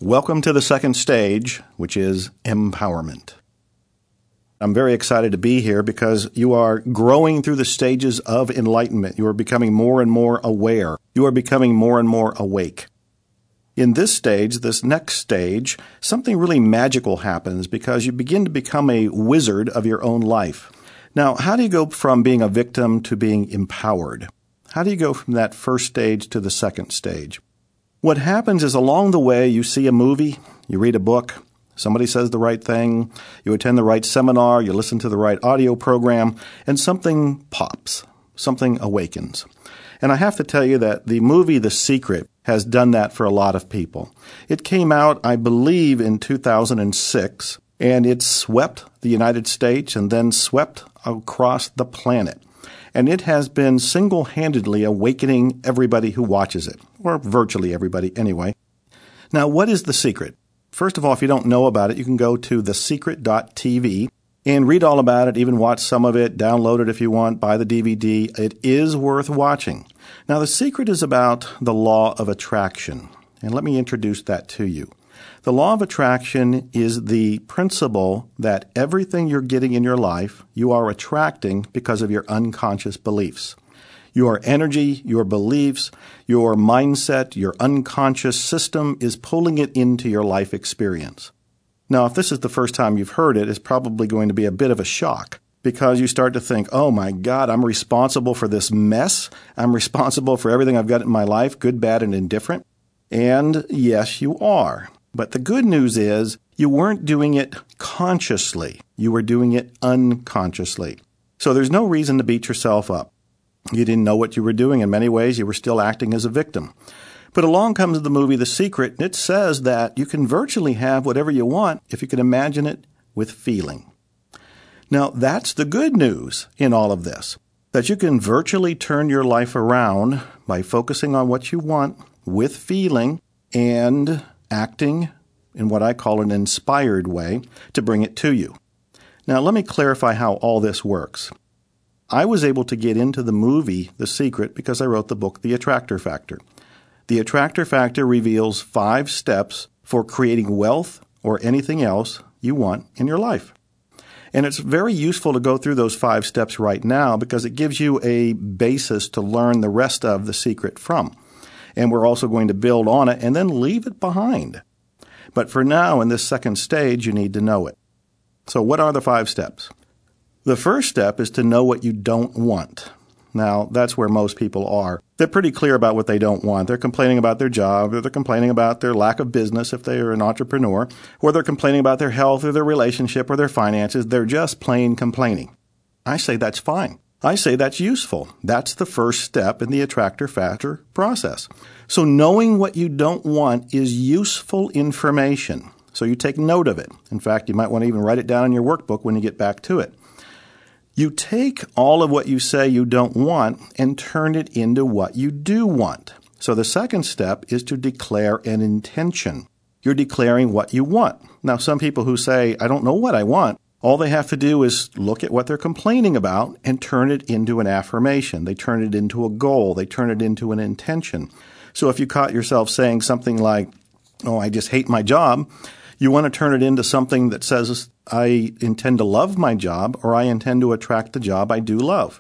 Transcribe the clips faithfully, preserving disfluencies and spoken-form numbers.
Welcome to the second stage, which is empowerment. I'm very excited to be here because you are growing through the stages of enlightenment. You are becoming more and more aware. You are becoming more and more awake. In this stage, this next stage, something really magical happens because you begin to become a wizard of your own life. Now, how do you go from being a victim to being empowered? How do you go from that first stage to the second stage? What happens is along the way, you see a movie, you read a book, somebody says the right thing, you attend the right seminar, you listen to the right audio program, and something pops, something awakens. And I have to tell you that the movie The Secret has done that for a lot of people. It came out, I believe, in two thousand six, and it swept the United States and then swept across the planet. And it has been single-handedly awakening everybody who watches it, or virtually everybody anyway. Now, what is The Secret? First of all, if you don't know about it, you can go to the secret dot t v and read all about it, even watch some of it, download it if you want, buy the D V D. It is worth watching. Now, The Secret is about the law of attraction, and let me introduce that to you. The law of attraction is the principle that everything you're getting in your life, you are attracting because of your unconscious beliefs. Your energy, your beliefs, your mindset, your unconscious system is pulling it into your life experience. Now, if this is the first time you've heard it, it's probably going to be a bit of a shock because you start to think, oh my God, I'm responsible for this mess. I'm responsible for everything I've got in my life, good, bad, and indifferent. And yes, you are. But the good news is you weren't doing it consciously. You were doing it unconsciously. So there's no reason to beat yourself up. You didn't know what you were doing. In many ways, you were still acting as a victim. But along comes the movie The Secret, and it says that you can virtually have whatever you want if you can imagine it with feeling. Now, that's the good news in all of this, that you can virtually turn your life around by focusing on what you want with feeling and acting in what I call an inspired way to bring it to you. Now, let me clarify how all this works. I was able to get into the movie The Secret because I wrote the book The Attractor Factor. The Attractor Factor reveals five steps for creating wealth or anything else you want in your life. And it's very useful to go through those five steps right now because it gives you a basis to learn the rest of The Secret from. And we're also going to build on it and then leave it behind. But for now, in this second stage, you need to know it. So what are the five steps? The first step is to know what you don't want. Now, that's where most people are. They're pretty clear about what they don't want. They're complaining about their job, or they're complaining about their lack of business if they are an entrepreneur, or they're complaining about their health or their relationship or their finances. They're just plain complaining. I say that's fine. I say that's useful. That's the first step in the attractor factor process. So knowing what you don't want is useful information. So you take note of it. In fact, you might want to even write it down in your workbook when you get back to it. You take all of what you say you don't want and turn it into what you do want. So the second step is to declare an intention. You're declaring what you want. Now, some people who say, I don't know what I want, all they have to do is look at what they're complaining about and turn it into an affirmation. They turn it into a goal. They turn it into an intention. So if you caught yourself saying something like, oh, I just hate my job, you want to turn it into something that says, I intend to love my job, or I intend to attract the job I do love.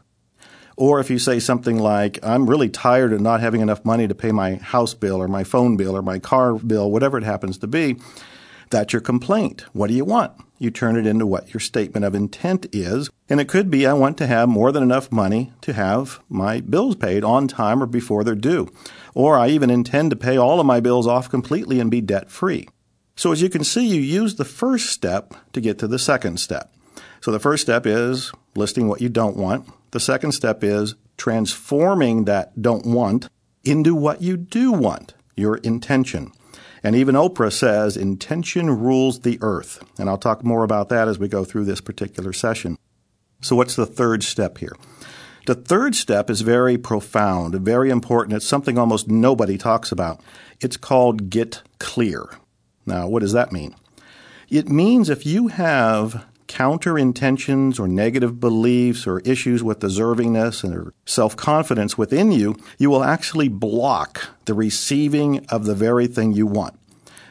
Or if you say something like, I'm really tired of not having enough money to pay my house bill or my phone bill or my car bill, whatever it happens to be, that's your complaint. What do you want? You turn it into what your statement of intent is. And it could be, I want to have more than enough money to have my bills paid on time or before they're due. Or I even intend to pay all of my bills off completely and be debt-free. So as you can see, you use the first step to get to the second step. So the first step is listing what you don't want. The second step is transforming that don't want into what you do want, your intention. And even Oprah says, intention rules the earth. And I'll talk more about that as we go through this particular session. So what's the third step here? The third step is very profound, very important. It's something almost nobody talks about. It's called get clear. Now, what does that mean? It means if you have counter intentions or negative beliefs or issues with deservingness or self-confidence within you, you will actually block the receiving of the very thing you want.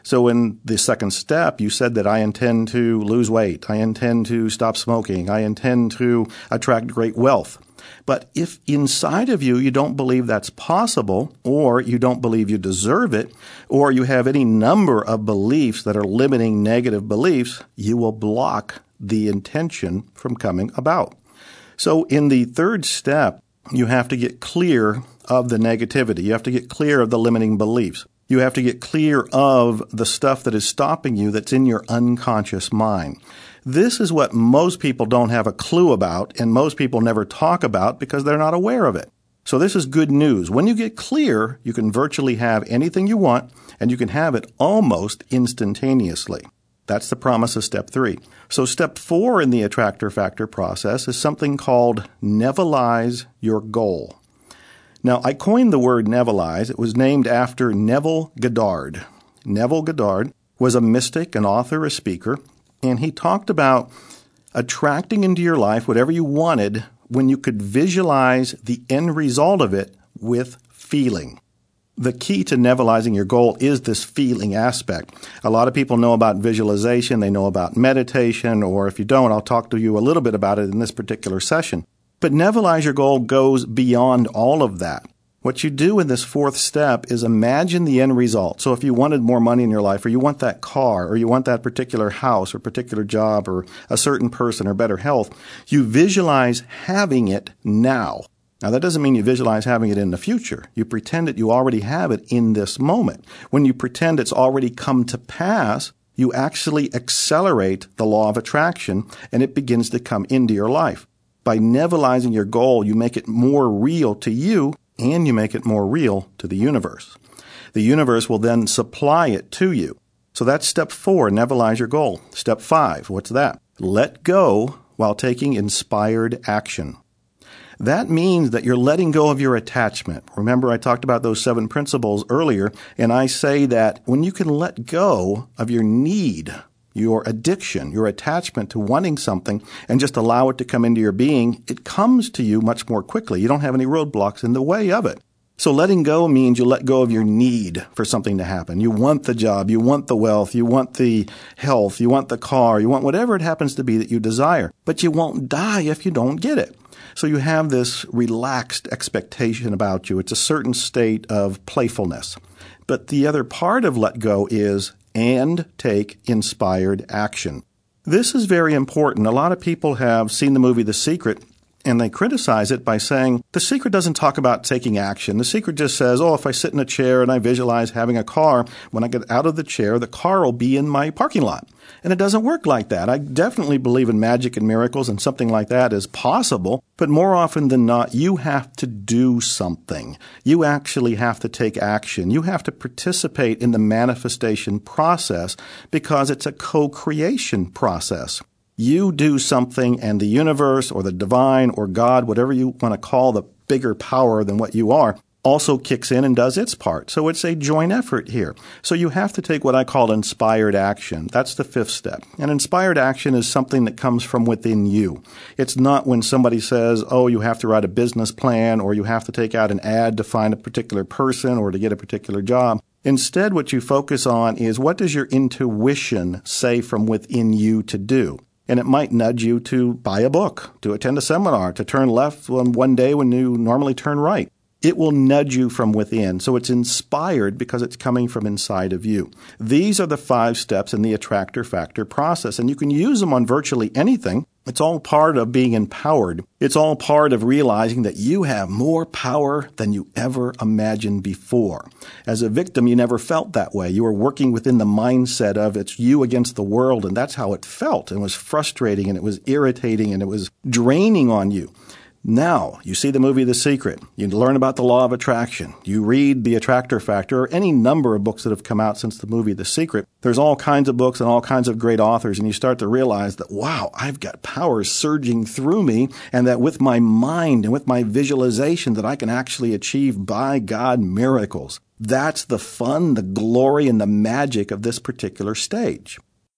So in the second step, you said that I intend to lose weight. I intend to stop smoking. I intend to attract great wealth. But if inside of you, you don't believe that's possible, or you don't believe you deserve it, or you have any number of beliefs that are limiting negative beliefs, you will block the intention from coming about. So in the third step, you have to get clear of the negativity. You have to get clear of the limiting beliefs. You have to get clear of the stuff that is stopping you that's in your unconscious mind. This is what most people don't have a clue about, and most people never talk about because they're not aware of it. So this is good news. When you get clear, you can virtually have anything you want, and you can have it almost instantaneously. That's the promise of step three. So step four in the attractor factor process is something called Nevelize your goal. Now, I coined the word Nevelize. It was named after Neville Goddard. Neville Goddard was a mystic, an author, a speaker, and he talked about attracting into your life whatever you wanted when you could visualize the end result of it with feeling. The key to nevelizing your goal is this feeling aspect. A lot of people know about visualization, they know about meditation, or if you don't, I'll talk to you a little bit about it in this particular session. But nevelize your goal goes beyond all of that. What you do in this fourth step is imagine the end result. So if you wanted more money in your life, or you want that car, or you want that particular house, or particular job, or a certain person, or better health, you visualize having it now. Now, that doesn't mean you visualize having it in the future. You pretend that you already have it in this moment. When you pretend it's already come to pass, you actually accelerate the law of attraction, and it begins to come into your life. By nevelizing your goal, you make it more real to you, and you make it more real to the universe. The universe will then supply it to you. So that's step four, nevelize your goal. Step five, what's that? Let go while taking inspired action. That means that you're letting go of your attachment. Remember, I talked about those seven principles earlier, and I say that when you can let go of your need, your addiction, your attachment to wanting something, and just allow it to come into your being, it comes to you much more quickly. You don't have any roadblocks in the way of it. So letting go means you let go of your need for something to happen. You want the job, you want the wealth, you want the health, you want the car, you want whatever it happens to be that you desire. But you won't die if you don't get it. So you have this relaxed expectation about you. It's a certain state of playfulness. But the other part of let go is and take inspired action. This is very important. A lot of people have seen the movie The Secret, and they criticize it by saying, The Secret doesn't talk about taking action. The Secret just says, oh, if I sit in a chair and I visualize having a car, when I get out of the chair, the car will be in my parking lot. And it doesn't work like that. I definitely believe in magic and miracles, and something like that is possible. But more often than not, you have to do something. You actually have to take action. You have to participate in the manifestation process because it's a co-creation process. You do something, and the universe or the divine or God, whatever you want to call the bigger power than what you are, also kicks in and does its part. So it's a joint effort here. So you have to take what I call inspired action. That's the fifth step. And inspired action is something that comes from within you. It's not when somebody says, oh, you have to write a business plan, or you have to take out an ad to find a particular person or to get a particular job. Instead, what you focus on is, what does your intuition say from within you to do? And it might nudge you to buy a book, to attend a seminar, to turn left one day when you normally turn right. It will nudge you from within. So it's inspired because it's coming from inside of you. These are the five steps in the attractor factor process, and you can use them on virtually anything. It's all part of being empowered. It's all part of realizing that you have more power than you ever imagined before. As a victim, you never felt that way. You were working within the mindset of it's you against the world, and that's how it felt. It was frustrating, and it was irritating, and it was draining on you. Now, you see the movie The Secret. You learn about the law of attraction. You read The Attractor Factor, or any number of books that have come out since the movie The Secret. There's all kinds of books and all kinds of great authors, and you start to realize that, wow, I've got power surging through me, and that with my mind and with my visualization that I can actually achieve, by God, miracles. That's the fun, the glory, and the magic of this particular stage.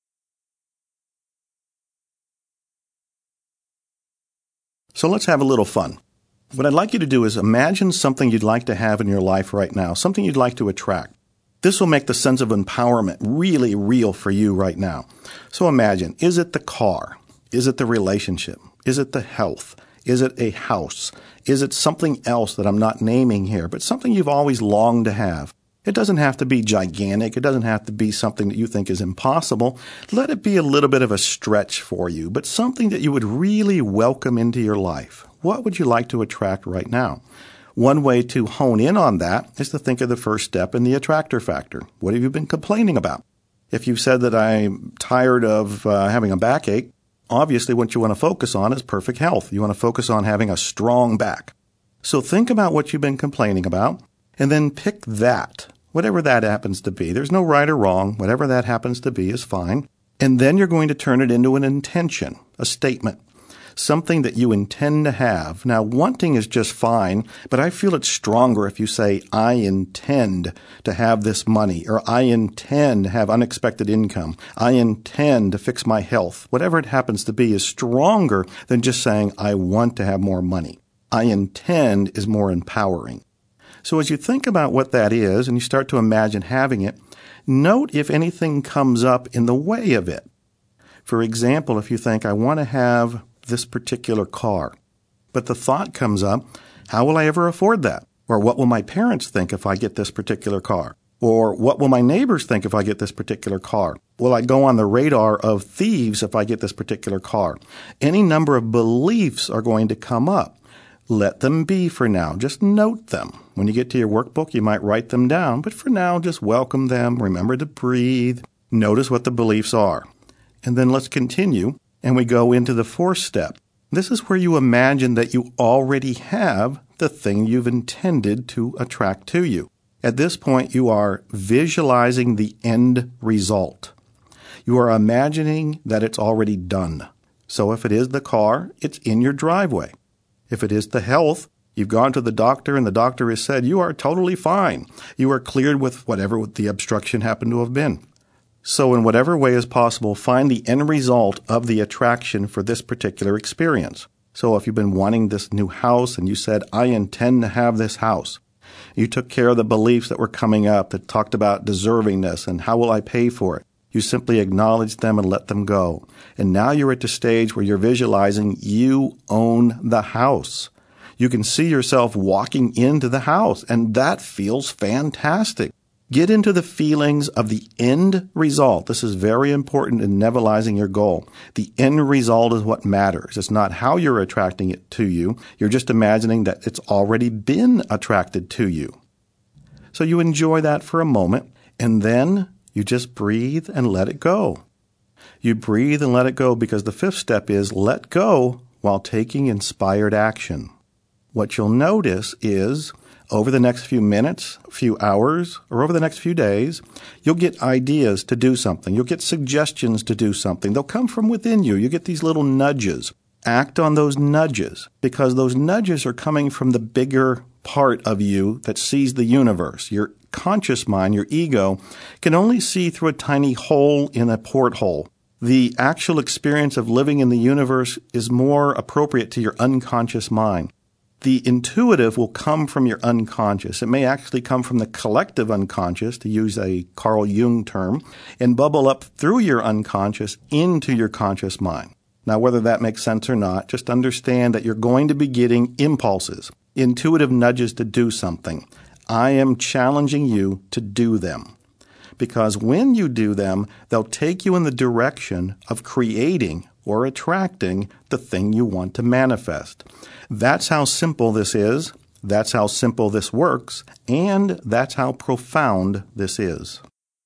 So let's have a little fun. What I'd like you to do is imagine something you'd like to have in your life right now, something you'd like to attract. This will make the sense of empowerment really real for you right now. So imagine, is it the car? Is it the relationship? Is it the health? Is it a house? Is it something else that I'm not naming here, but something you've always longed to have? It doesn't have to be gigantic. It doesn't have to be something that you think is impossible. Let it be a little bit of a stretch for you, but something that you would really welcome into your life. What would you like to attract right now? One way to hone in on that is to think of the first step in the attractor factor. What have you been complaining about? If you've said that I'm tired of uh, having a backache, obviously what you want to focus on is perfect health. You want to focus on having a strong back. So think about what you've been complaining about, and then pick that, whatever that happens to be. There's no right or wrong. Whatever that happens to be is fine. And then you're going to turn it into an intention, a statement. Something that you intend to have. Now, wanting is just fine, but I feel it's stronger if you say, I intend to have this money, or I intend to have unexpected income. I intend to fix my health. Whatever it happens to be is stronger than just saying, I want to have more money. I intend is more empowering. So as you think about what that is, and you start to imagine having it, note if anything comes up in the way of it. For example, if you think, I want to have this particular car. But the thought comes up, how will I ever afford that? Or what will my parents think if I get this particular car? Or what will my neighbors think if I get this particular car? Will I go on the radar of thieves if I get this particular car? Any number of beliefs are going to come up. Let them be for now. Just note them. When you get to your workbook, you might write them down, but for now, just welcome them. Remember to breathe. Notice what the beliefs are. And then let's continue. And we go into the fourth step. This is where you imagine that you already have the thing you've intended to attract to you. At this point, you are visualizing the end result. You are imagining that it's already done. So if it is the car, it's in your driveway. If it is the health, you've gone to the doctor and the doctor has said, you are totally fine. You are cleared with whatever the obstruction happened to have been. So in whatever way is possible, find the end result of the attraction for this particular experience. So if you've been wanting this new house and you said, I intend to have this house, you took care of the beliefs that were coming up that talked about deservingness and how will I pay for it. You simply acknowledged them and let them go. And now you're at the stage where you're visualizing you own the house. You can see yourself walking into the house, and that feels fantastic. Get into the feelings of the end result. This is very important in nebulizing your goal. The end result is what matters. It's not how you're attracting it to you. You're just imagining that it's already been attracted to you. So you enjoy that for a moment, and then you just breathe and let it go. You breathe and let it go because the fifth step is let go while taking inspired action. What you'll notice is over the next few minutes, few hours, or over the next few days, you'll get ideas to do something. You'll get suggestions to do something. They'll come from within you. You get these little nudges. Act on those nudges because those nudges are coming from the bigger part of you that sees the universe. Your conscious mind, your ego, can only see through a tiny hole in a porthole. The actual experience of living in the universe is more appropriate to your unconscious mind. The intuitive will come from your unconscious. It may actually come from the collective unconscious, to use a Carl Jung term, and bubble up through your unconscious into your conscious mind. Now, whether that makes sense or not, just understand that you're going to be getting impulses, intuitive nudges to do something. I am challenging you to do them. Because when you do them, they'll take you in the direction of creating or attracting the thing you want to manifest. That's how simple this is, that's how simple this works, and that's how profound this is.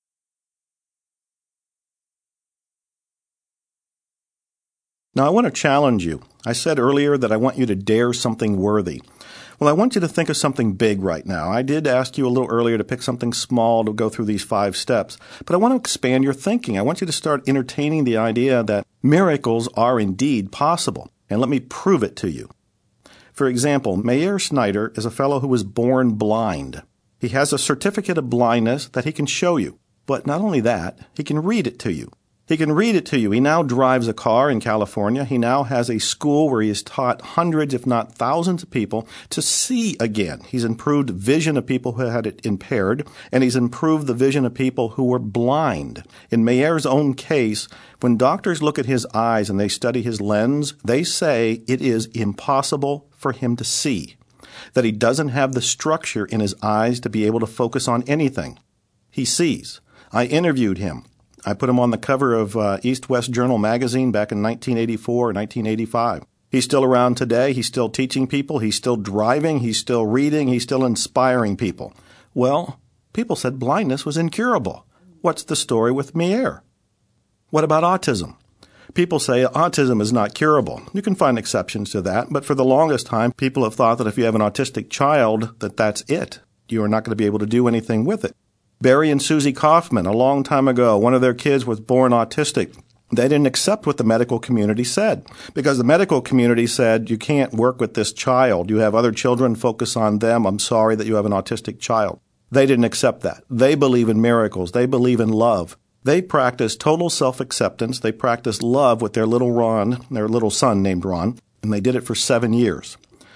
Now, I want to challenge you. I said earlier that I want you to dare something worthy. Well, I want you to think of something big right now. I did ask you a little earlier to pick something small to go through these five steps, but I want to expand your thinking. I want you to start entertaining the idea that miracles are indeed possible, and let me prove it to you. For example, Meyer Schneider is a fellow who was born blind. He has a certificate of blindness that he can show you, but not only that, he can read it to you. He can read it to you. He now drives a car in California. He now has a school where he has taught hundreds, if not thousands of people to see again. He's improved vision of people who had it impaired, and he's improved the vision of people who were blind. In Mayer's own case, when doctors look at his eyes and they study his lens, they say it is impossible for him to see, that he doesn't have the structure in his eyes to be able to focus on anything. He sees. I interviewed him. I put him on the cover of uh, East West Journal magazine back in nineteen eighty-four or nineteen eighty-five. He's still around today. He's still teaching people. He's still driving. He's still reading. He's still inspiring people. Well, people said blindness was incurable. What's the story with Mayer? What about autism? People say autism is not curable. You can find exceptions to that, but for the longest time, people have thought that if you have an autistic child, that that's it. You are not going to be able to do anything with it. Barry and Susie Kaufman, a long time ago, one of their kids was born autistic. They didn't accept what the medical community said because the medical community said, you can't work with this child. You have other children, focus on them. I'm sorry that you have an autistic child. They didn't accept that. They believe in miracles. They believe in love. They practice total self-acceptance. They practice love with their little Ron, their little son named Ron, and they did it for seven years.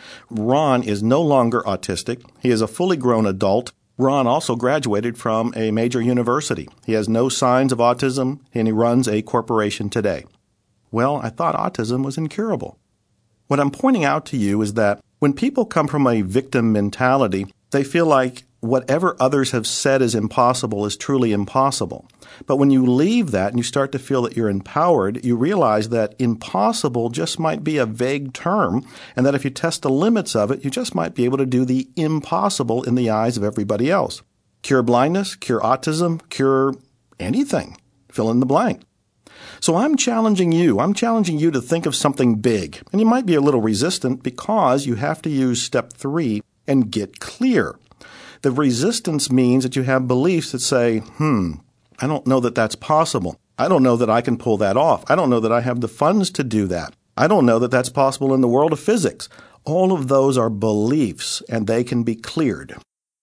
Ron is no longer autistic. He is a fully grown adult. Ron also graduated from a major university. He has no signs of autism, and he runs a corporation today. Well, I thought autism was incurable. What I'm pointing out to you is that when people come from a victim mentality, they feel like whatever others have said is impossible is truly impossible. But when you leave that and you start to feel that you're empowered, you realize that impossible just might be a vague term, and that if you test the limits of it, you just might be able to do the impossible in the eyes of everybody else. Cure blindness, cure autism, cure anything. Fill in the blank. So I'm challenging you. I'm challenging you to think of something big. And you might be a little resistant because you have to use step three and get clear. The resistance means that you have beliefs that say, hmm, I don't know that that's possible. I don't know that I can pull that off. I don't know that I have the funds to do that. I don't know that that's possible in the world of physics. All of those are beliefs, and they can be cleared.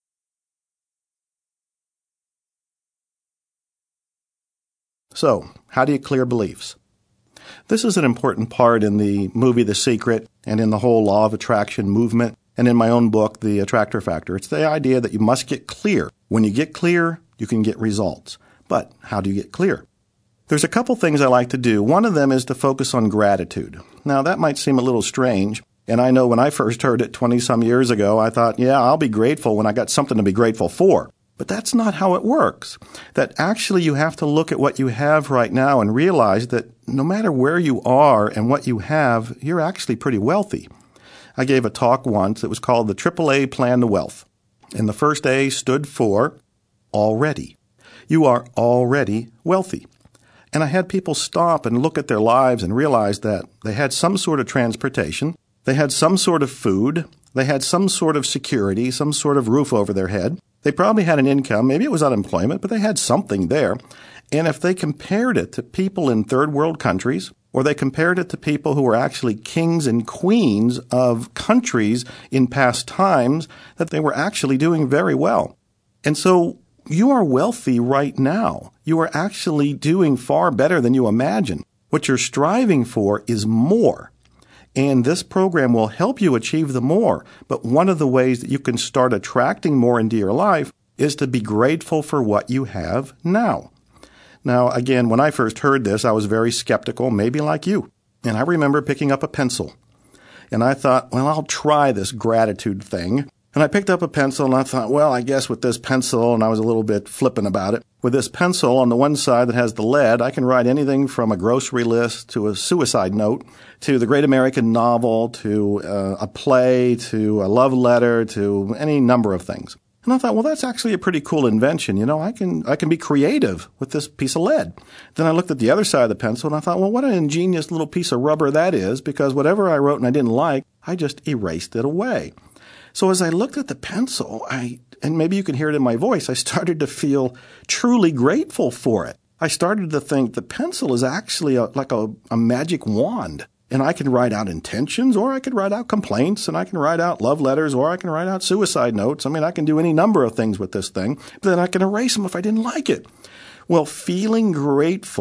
So, how do you clear beliefs? This is an important part in the movie The Secret and in the whole law of attraction movement and in my own book, The Attractor Factor. It's the idea that you must get clear. When you get clear, you can get results. But how do you get clear? There's a couple things I like to do. One of them is to focus on gratitude. Now, that might seem a little strange, and I know when I first heard it twenty-some years ago, I thought, yeah, I'll be grateful when I got something to be grateful for. But that's not how it works. That actually you have to look at what you have right now and realize that no matter where you are and what you have, you're actually pretty wealthy. I gave a talk once. It was called the triple A Plan to Wealth. And the first A stood for already. You are already wealthy. And I had people stop and look at their lives and realize that they had some sort of transportation, they had some sort of food, they had some sort of security, some sort of roof over their head. They probably had an income. Maybe it was unemployment, but they had something there. And if they compared it to people in third world countries, or they compared it to people who were actually kings and queens of countries in past times, that they were actually doing very well. And so you are wealthy right now. You are actually doing far better than you imagine. What you're striving for is more. And this program will help you achieve the more. But one of the ways that you can start attracting more into your life is to be grateful for what you have now. Now, again, when I first heard this, I was very skeptical, maybe like you. And I remember picking up a pencil. And I thought, well, I'll try this gratitude thing. And I picked up a pencil and I thought, well, I guess with this pencil, and I was a little bit flippant about it, with this pencil on the one side that has the lead, I can write anything from a grocery list to a suicide note to the great American novel to uh, a play to a love letter to any number of things. And I thought, well, that's actually a pretty cool invention. You know, I can I can be creative with this piece of lead. Then I looked at the other side of the pencil and I thought, well, what an ingenious little piece of rubber that is, because whatever I wrote and I didn't like, I just erased it away. So as I looked at the pencil, I and maybe you can hear it in my voice, I started to feel truly grateful for it. I started to think the pencil is actually a, like a, a magic wand. And I can write out intentions, or I could write out complaints, and I can write out love letters, or I can write out suicide notes. I mean, I can do any number of things with this thing, but then I can erase them if I didn't like it. Well, feeling grateful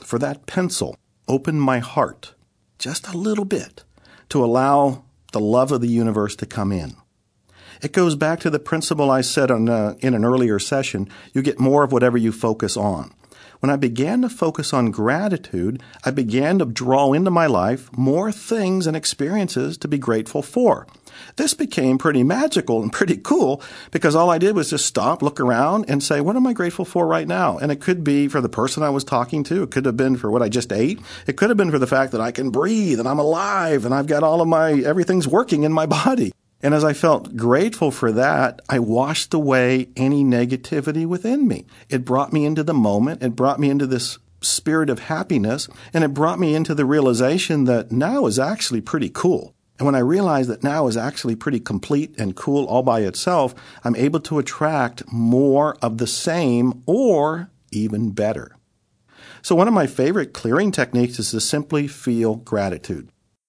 for that pencil opened my heart just a little bit to allow the love of the universe to come in. It goes back to the principle I said on, uh, in an earlier session, you get more of whatever you focus on. When I began to focus on gratitude, I began to draw into my life more things and experiences to be grateful for. This became pretty magical and pretty cool because all I did was just stop, look around, and say, what am I grateful for right now? And it could be for the person I was talking to. It could have been for what I just ate. It could have been for the fact that I can breathe and I'm alive and I've got all of my, everything's working in my body. And as I felt grateful for that, I washed away any negativity within me. It brought me into the moment. It brought me into this spirit of happiness. And it brought me into the realization that now is actually pretty cool. And when I realized that now is actually pretty complete and cool all by itself, I'm able to attract more of the same or even better. So one of my favorite clearing techniques is to simply feel gratitude.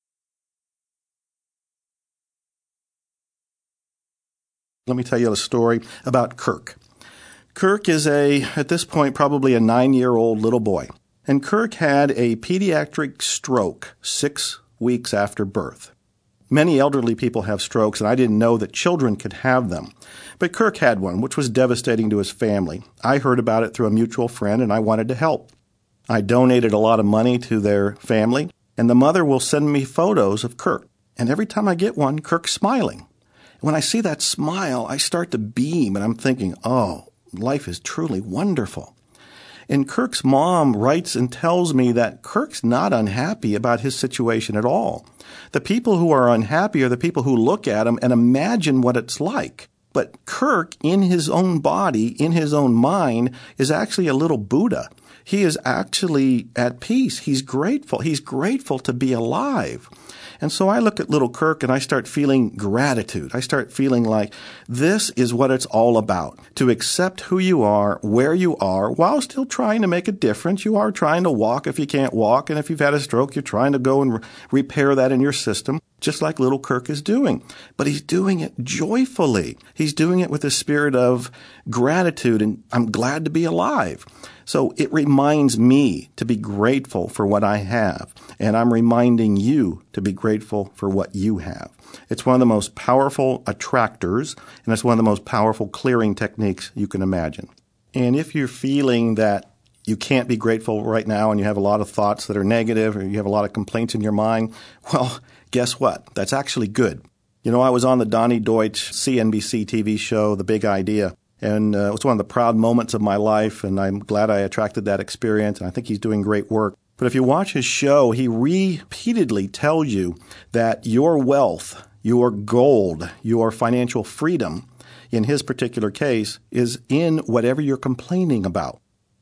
Let me tell you a story about Kirk. Kirk is a, at this point, probably a nine-year-old little boy. And Kirk had a pediatric stroke six weeks after birth. Many elderly people have strokes, and I didn't know that children could have them. But Kirk had one, which was devastating to his family. I heard about it through a mutual friend, and I wanted to help. I donated a lot of money to their family, and the mother will send me photos of Kirk. And every time I get one, Kirk's smiling. When I see that smile, I start to beam, and I'm thinking, oh, life is truly wonderful. And Kirk's mom writes and tells me that Kirk's not unhappy about his situation at all. The people who are unhappy are the people who look at him and imagine what it's like. But Kirk, in his own body, in his own mind, is actually a little Buddha. He is actually at peace. He's grateful. He's grateful to be alive. And so I look at little Kirk and I start feeling gratitude. I start feeling like this is what it's all about, to accept who you are, where you are, while still trying to make a difference. You are trying to walk if you can't walk, and if you've had a stroke, you're trying to go and re- repair that in your system, just like little Kirk is doing. But he's doing it joyfully. He's doing it with a spirit of gratitude, and I'm glad to be alive. So it reminds me to be grateful for what I have, and I'm reminding you to be grateful for what you have. It's one of the most powerful attractors, and it's one of the most powerful clearing techniques you can imagine. And if you're feeling that you can't be grateful right now and you have a lot of thoughts that are negative or you have a lot of complaints in your mind, well, guess what? That's actually good. You know, I was on the Donnie Deutsch C N B C T V show, The Big Idea. And uh, it was one of the proud moments of my life, and I'm glad I attracted that experience, and I think he's doing great work. But if you watch his show, he repeatedly tells you that your wealth, your gold, your financial freedom, in his particular case, is in whatever you're complaining about.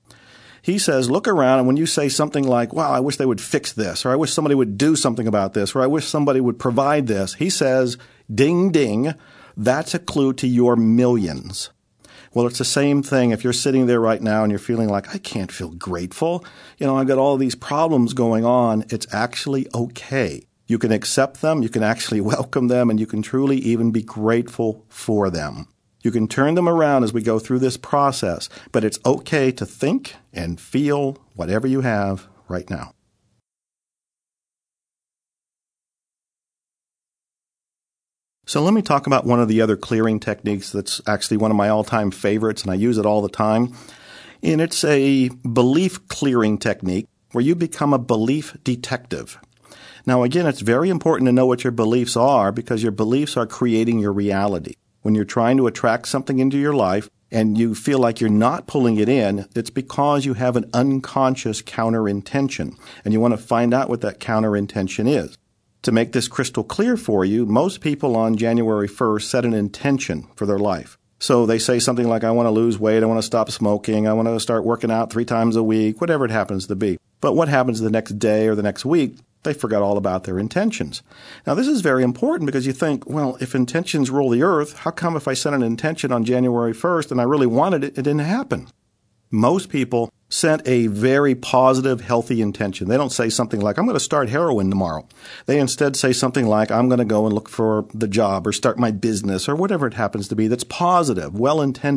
He says, look around, and when you say something like, wow, I wish they would fix this, or I wish somebody would do something about this, or I wish somebody would provide this, he says, ding, ding, that's a clue to your millions. Well, it's the same thing if you're sitting there right now and you're feeling like, I can't feel grateful. You know, I've got all these problems going on. It's actually okay. You can accept them, you can actually welcome them, and you can truly even be grateful for them. You can turn them around as we go through this process, but it's okay to think and feel whatever you have right now. So let me talk about one of the other clearing techniques that's actually one of my all-time favorites, and I use it all the time. And it's a belief clearing technique where you become a belief detective. Now, again, it's very important to know what your beliefs are because your beliefs are creating your reality. When you're trying to attract something into your life and you feel like you're not pulling it in, it's because you have an unconscious counter-intention, and you want to find out what that counter-intention is. To make this crystal clear for you, most people on January first set an intention for their life. So they say something like, I want to lose weight, I want to stop smoking, I want to start working out three times a week, whatever it happens to be. But what happens the next day or the next week? They forgot all about their intentions. Now, this is very important because you think, well, if intentions rule the earth, how come if I set an intention on January first and I really wanted it, it didn't happen? Most people set a very positive, healthy intention. They don't say something like, I'm going to start heroin tomorrow. They instead say something like, I'm going to go and look for the job or start my business or whatever it happens to be that's positive, well-intended.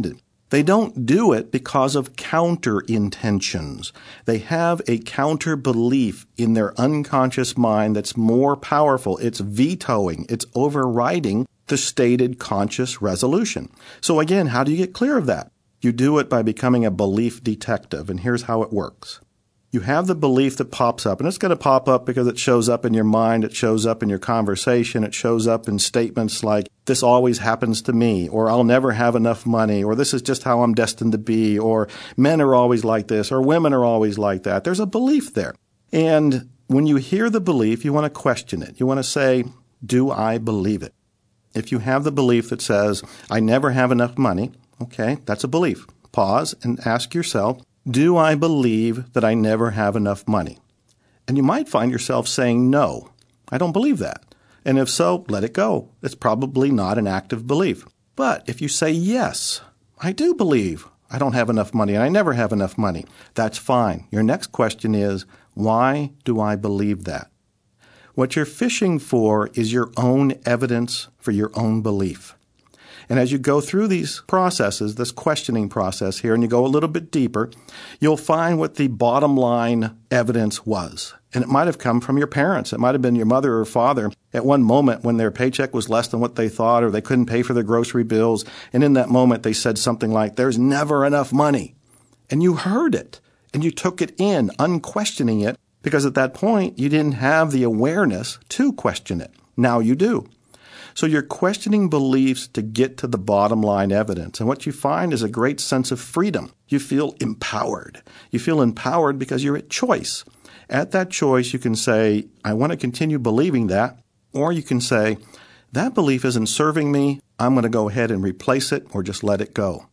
They don't do it because of counter-intentions. They have a counter-belief in their unconscious mind that's more powerful. It's vetoing, it's overriding the stated conscious resolution. So again, how do you get clear of that? You do it by becoming a belief detective, and here's how it works. You have the belief that pops up, and it's going to pop up because it shows up in your mind, it shows up in your conversation, it shows up in statements like, this always happens to me, or I'll never have enough money, or this is just how I'm destined to be, or men are always like this, or women are always like that. There's a belief there. And when you hear the belief, you want to question it. You want to say, do I believe it? If you have the belief that says, I never have enough money, okay, that's a belief. Pause and ask yourself, do I believe that I never have enough money? And you might find yourself saying, no, I don't believe that. And if so, let it go. It's probably not an active belief. But if you say, yes, I do believe I don't have enough money and I never have enough money, that's fine. Your next question is, why do I believe that? What you're fishing for is your own evidence for your own belief. And as you go through these processes, this questioning process here, and you go a little bit deeper, you'll find what the bottom line evidence was. And it might have come from your parents. It might have been your mother or father at one moment when their paycheck was less than what they thought, or they couldn't pay for their grocery bills. And in that moment, they said something like, there's never enough money. And you heard it, and you took it in, unquestioning it, because at that point, you didn't have the awareness to question it. Now you do. So you're questioning beliefs to get to the bottom line evidence. And what you find is a great sense of freedom. You feel empowered. You feel empowered because you're at choice. At that choice, you can say, I want to continue believing that. Or you can say, that belief isn't serving me. I'm going to go ahead and replace it or just let it go.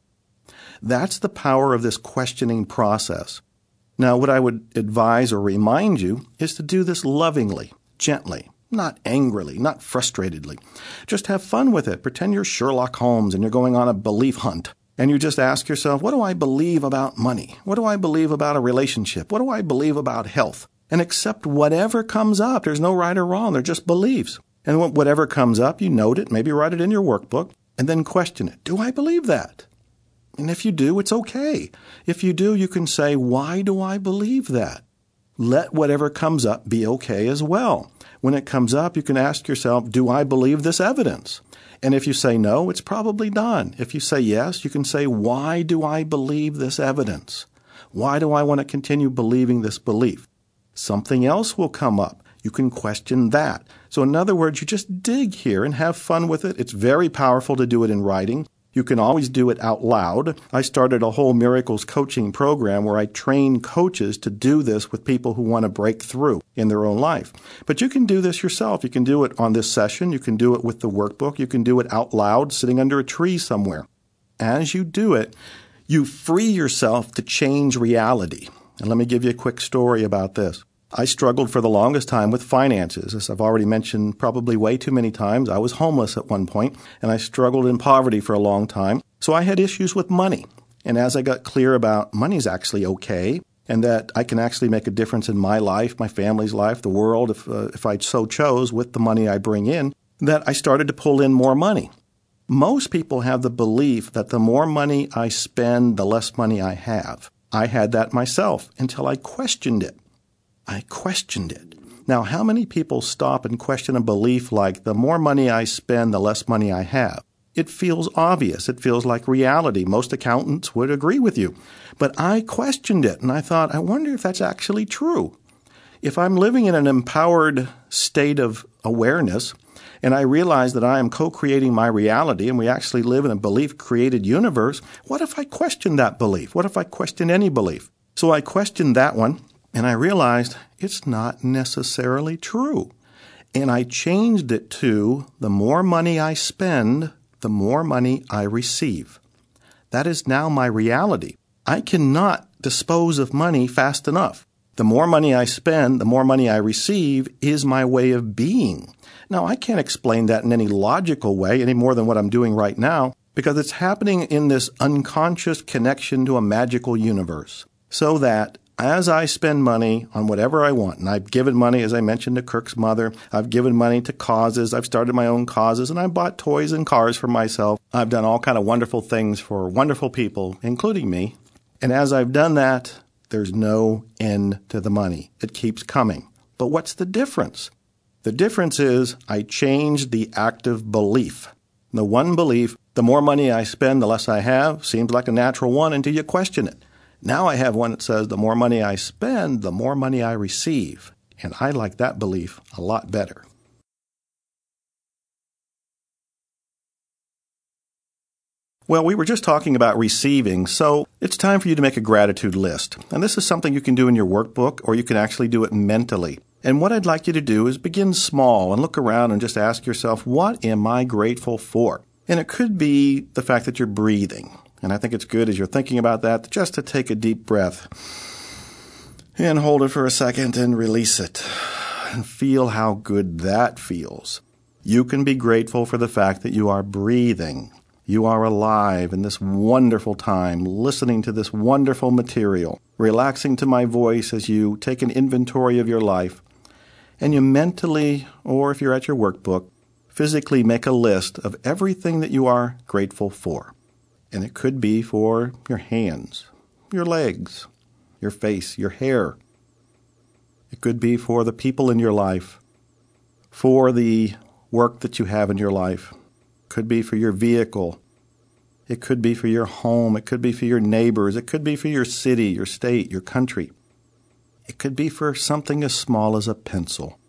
That's the power of this questioning process. Now, what I would advise or remind you is to do this lovingly, gently. Not angrily, not frustratedly. Just have fun with it. Pretend you're Sherlock Holmes and you're going on a belief hunt. And you just ask yourself, what do I believe about money? What do I believe about a relationship? What do I believe about health? And accept whatever comes up. There's no right or wrong. They're just beliefs. And whatever comes up, you note it, maybe write it in your workbook, and then question it. Do I believe that? And if you do, it's okay. If you do, you can say, why do I believe that? Let whatever comes up be okay as well. When it comes up, you can ask yourself, do I believe this evidence? And if you say no, it's probably done. If you say yes, you can say, why do I believe this evidence? Why do I want to continue believing this belief? Something else will come up. You can question that. So in other words, you just dig here and have fun with it. It's very powerful to do it in writing. You can always do it out loud. I started a whole Miracles coaching program where I train coaches to do this with people who want to break through in their own life. But you can do this yourself. You can do it on this session. You can do it with the workbook. You can do it out loud, sitting under a tree somewhere. As you do it, you free yourself to change reality. And let me give you a quick story about this. I struggled for the longest time with finances. As I've already mentioned probably way too many times, I was homeless at one point, and I struggled in poverty for a long time. So I had issues with money. And as I got clear about money's actually okay, and that I can actually make a difference in my life, my family's life, the world, if, uh, if I so chose, with the money I bring in, that I started to pull in more money. Most people have the belief that the more money I spend, the less money I have. I had that myself until I questioned it. I questioned it. Now, how many people stop and question a belief like, the more money I spend, the less money I have? It feels obvious. It feels like reality. Most accountants would agree with you. But I questioned it, and I thought, I wonder if that's actually true. If I'm living in an empowered state of awareness, and I realize that I am co-creating my reality, and we actually live in a belief-created universe, what if I question that belief? What if I question any belief? So I questioned that one. And I realized it's not necessarily true. And I changed it to, the more money I spend, the more money I receive. That is now my reality. I cannot dispose of money fast enough. The more money I spend, the more money I receive is my way of being. Now, I can't explain that in any logical way any more than what I'm doing right now, because it's happening in this unconscious connection to a magical universe. So that As I spend money on whatever I want, and I've given money, as I mentioned, to Kirk's mother, I've given money to causes, I've started my own causes, and I bought toys and cars for myself. I've done all kind of wonderful things for wonderful people, including me. And as I've done that, there's no end to the money. It keeps coming. But what's the difference? The difference is I changed the active belief. The one belief, the more money I spend, the less I have, seems like a natural one until you question it. Now I have one that says the more money I spend, the more money I receive. And I like that belief a lot better. Well, we were just talking about receiving, so it's time for you to make a gratitude list. And this is something you can do in your workbook, or you can actually do it mentally. And what I'd like you to do is begin small and look around and just ask yourself, what am I grateful for? And it could be the fact that you're breathing. And I think it's good as you're thinking about that just to take a deep breath and hold it for a second and release it and feel how good that feels. You can be grateful for the fact that you are breathing. You are alive in this wonderful time, listening to this wonderful material, relaxing to my voice as you take an inventory of your life, and you mentally, or if you're at your workbook, physically make a list of everything that you are grateful for. And it could be for your hands, your legs, your face, your hair. It could be for the people in your life, for the work that you have in your life. It could be for your vehicle. It could be for your home. It could be for your neighbors. It could be for your city, your state, your country. It could be for something as small as a pencil.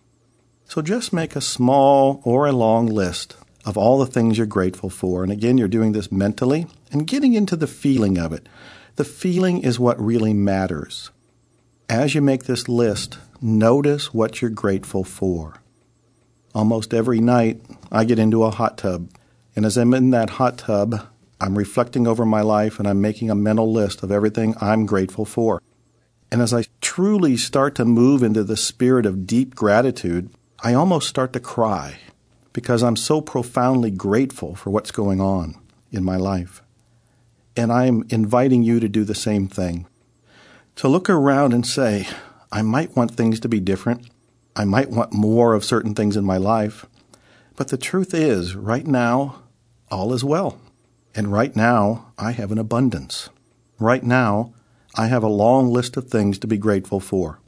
So just make a small or a long list of all the things you're grateful for. And again, you're doing this mentally and getting into the feeling of it. The feeling is what really matters. As you make this list, notice what you're grateful for. Almost every night, I get into a hot tub. And as I'm in that hot tub, I'm reflecting over my life and I'm making a mental list of everything I'm grateful for. And as I truly start to move into the spirit of deep gratitude, I almost start to cry, because I'm so profoundly grateful for what's going on in my life. And I'm inviting you to do the same thing. To look around and say, I might want things to be different. I might want more of certain things in my life. But the truth is, right now, all is well. And right now, I have an abundance. Right now, I have a long list of things to be grateful for.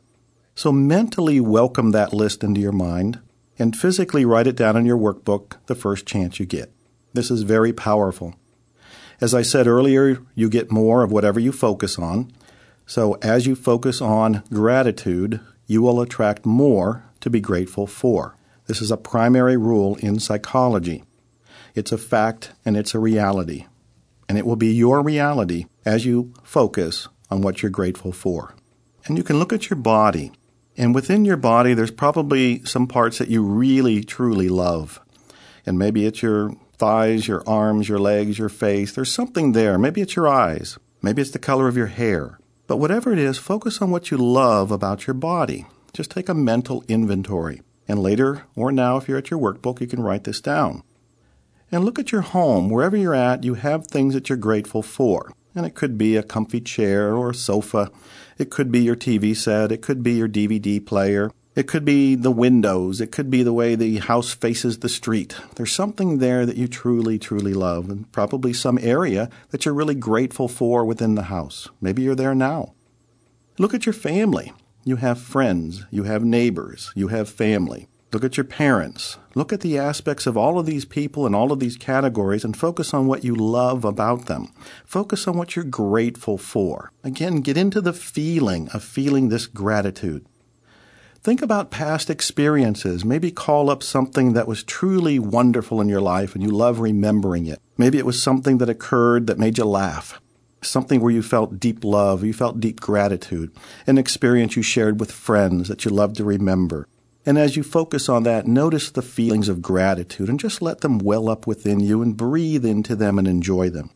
So mentally welcome that list into your mind, and physically write it down in your workbook the first chance you get. This is very powerful. As I said earlier, you get more of whatever you focus on. So as you focus on gratitude, you will attract more to be grateful for. This is a primary rule in psychology. It's a fact and it's a reality. And it will be your reality as you focus on what you're grateful for. And you can look at your body. And within your body, there's probably some parts that you really, truly love. And maybe it's your thighs, your arms, your legs, your face. There's something there. Maybe it's your eyes. Maybe it's the color of your hair. But whatever it is, focus on what you love about your body. Just take a mental inventory. And later, or now, if you're at your workbook, you can write this down. And look at your home. Wherever you're at, you have things that you're grateful for. And it could be a comfy chair or a sofa. It could be your T V set. It could be your D V D player. It could be the windows. It could be the way the house faces the street. There's something there that you truly, truly love, and probably some area that you're really grateful for within the house. Maybe you're there now. Look at your family. You have friends. You have neighbors. You have family. Look at your parents. Look at the aspects of all of these people and all of these categories and focus on what you love about them. Focus on what you're grateful for. Again, get into the feeling of feeling this gratitude. Think about past experiences. Maybe call up something that was truly wonderful in your life and you love remembering it. Maybe it was something that occurred that made you laugh. Something where you felt deep love, you felt deep gratitude. An experience you shared with friends that you love to remember. And as you focus on that, notice the feelings of gratitude and just let them well up within you and breathe into them and enjoy them.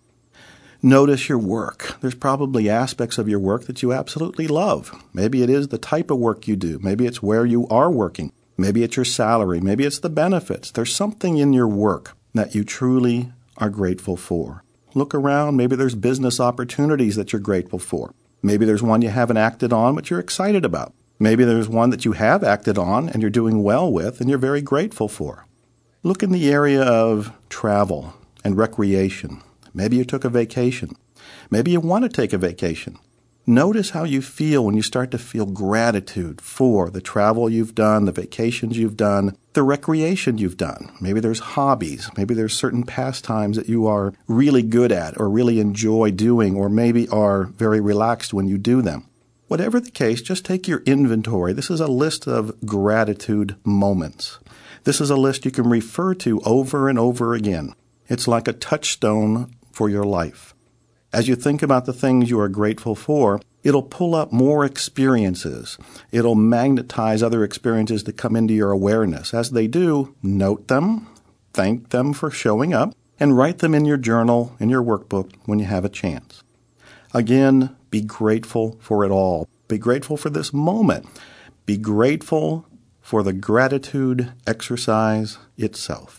Notice your work. There's probably aspects of your work that you absolutely love. Maybe it is the type of work you do. Maybe it's where you are working. Maybe it's your salary. Maybe it's the benefits. There's something in your work that you truly are grateful for. Look around. Maybe there's business opportunities that you're grateful for. Maybe there's one you haven't acted on, but you're excited about. Maybe there's one that you have acted on and you're doing well with and you're very grateful for. Look in the area of travel and recreation. Maybe you took a vacation. Maybe you want to take a vacation. Notice how you feel when you start to feel gratitude for the travel you've done, the vacations you've done, the recreation you've done. Maybe there's hobbies. Maybe there's certain pastimes that you are really good at or really enjoy doing, or maybe are very relaxed when you do them. Whatever the case, just take your inventory. This is a list of gratitude moments. This is a list you can refer to over and over again. It's like a touchstone for your life. As you think about the things you are grateful for, it'll pull up more experiences. It'll magnetize other experiences that come into your awareness. As they do, note them, thank them for showing up, and write them in your journal, in your workbook when you have a chance. Again, be grateful for it all. Be grateful for this moment. Be grateful for the gratitude exercise itself.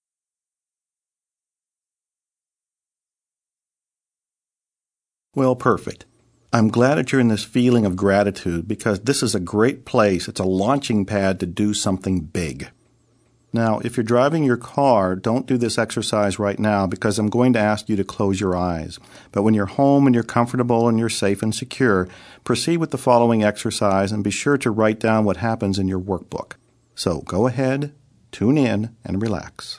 Well, perfect. I'm glad that you're in this feeling of gratitude because this is a great place. It's a launching pad to do something big. Now, if you're driving your car, don't do this exercise right now because I'm going to ask you to close your eyes. But when you're home and you're comfortable and you're safe and secure, proceed with the following exercise and be sure to write down what happens in your workbook. So go ahead, tune in, and relax.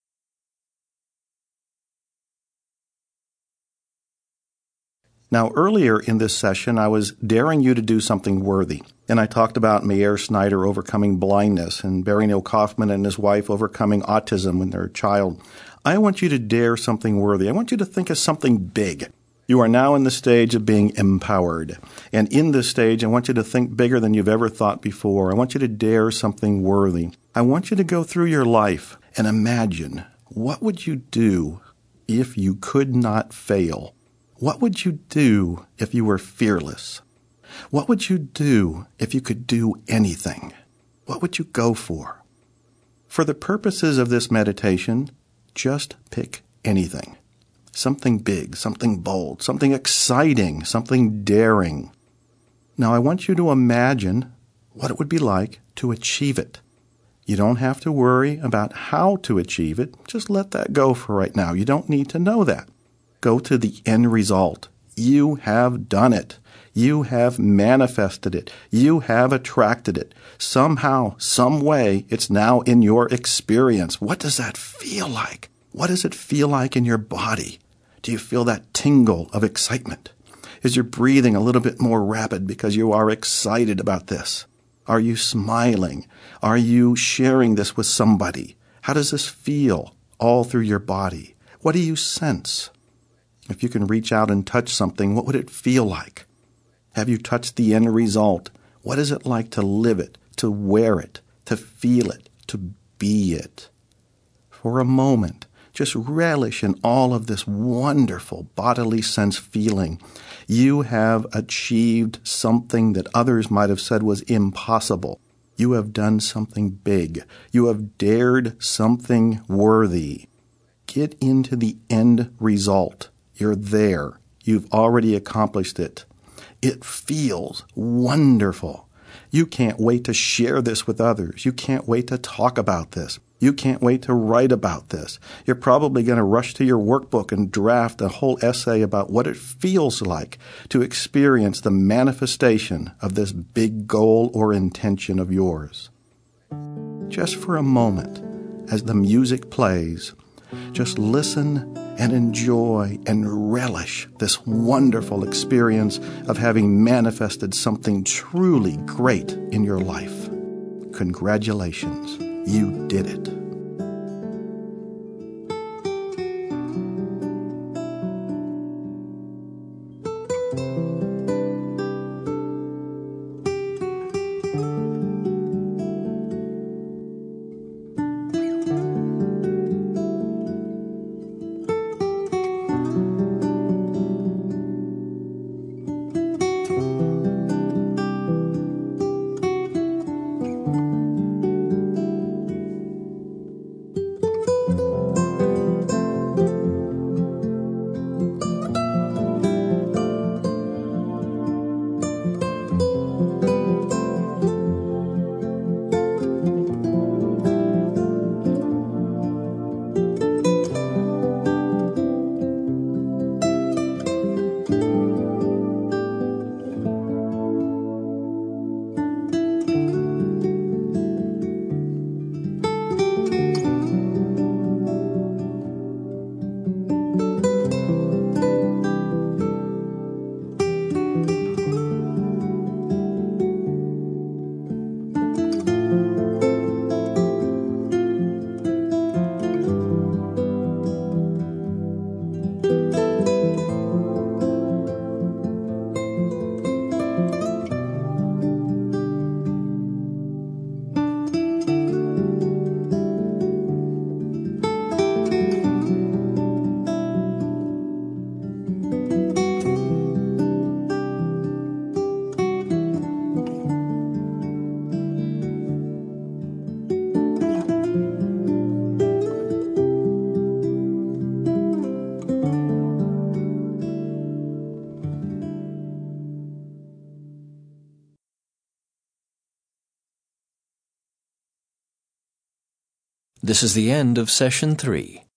Now, earlier in this session, I was daring you to do something worthy, and I talked about Meir Snyder overcoming blindness and Barry Neal Kaufman and his wife overcoming autism when their child. I want you to dare something worthy. I want you to think of something big. You are now in the stage of being empowered, and in this stage, I want you to think bigger than you've ever thought before. I want you to dare something worthy. I want you to go through your life and imagine, what would you do if you could not fail? What would you do if you were fearless? What would you do if you could do anything? What would you go for? For the purposes of this meditation, just pick anything. Something big, something bold, something exciting, something daring. Now I want you to imagine what it would be like to achieve it. You don't have to worry about how to achieve it. Just let that go for right now. You don't need to know that. Go to the end result. You have done it. You have manifested it. You have attracted it. Somehow, some way, it's now in your experience. What does that feel like? What does it feel like in your body? Do you feel that tingle of excitement? Is your breathing a little bit more rapid because you are excited about this? Are you smiling? Are you sharing this with somebody? How does this feel all through your body? What do you sense? If you can reach out and touch something, what would it feel like? Have you touched the end result? What is it like to live it, to wear it, to feel it, to be it? For a moment, just relish in all of this wonderful bodily sense feeling. You have achieved something that others might have said was impossible. You have done something big. You have dared something worthy. Get into the end result. You're there. You've already accomplished it. It feels wonderful. You can't wait to share this with others. You can't wait to talk about this. You can't wait to write about this. You're probably going to rush to your workbook and draft a whole essay about what it feels like to experience the manifestation of this big goal or intention of yours. Just for a moment, as the music plays, just listen and enjoy and relish this wonderful experience of having manifested something truly great in your life. Congratulations, you did it. This is the end of Session three.